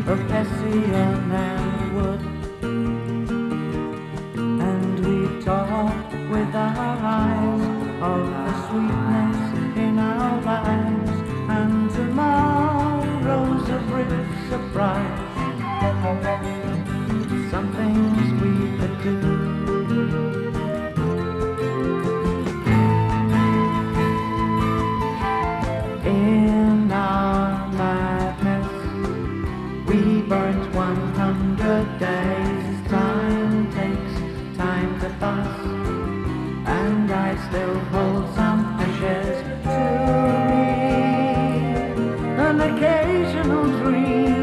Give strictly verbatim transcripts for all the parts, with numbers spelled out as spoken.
of Hessian and wood, and we talk with our eyes of the sweetness in our lives, and tomorrow's a brief surprise, some things we could do. In our madness we burnt one hundred days. Time takes time to pass, and I still hold some ashes to me, an occasional dream.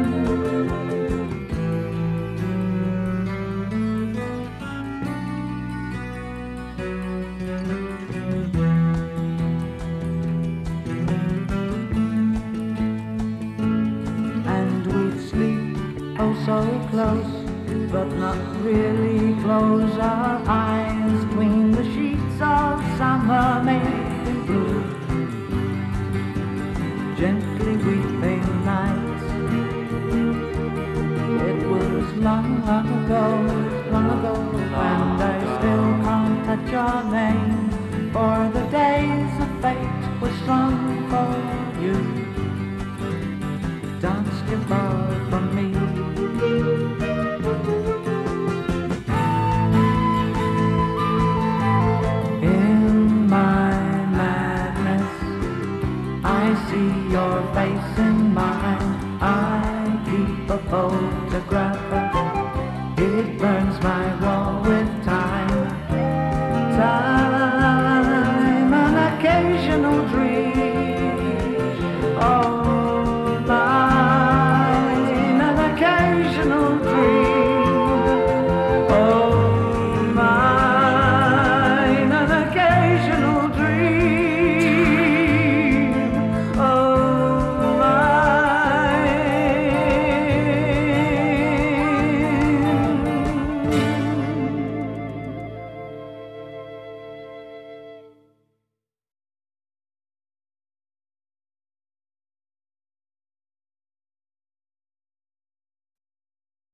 And we'd sleep oh so close, but not really close our eyes between the sheets of summer made in blue, gently weeping nights. It was long, long ago, long ago, and I still can't touch your name, for the days of fate were strong for you, danced you far from me. In my madness I see your face in mine. I keep a photo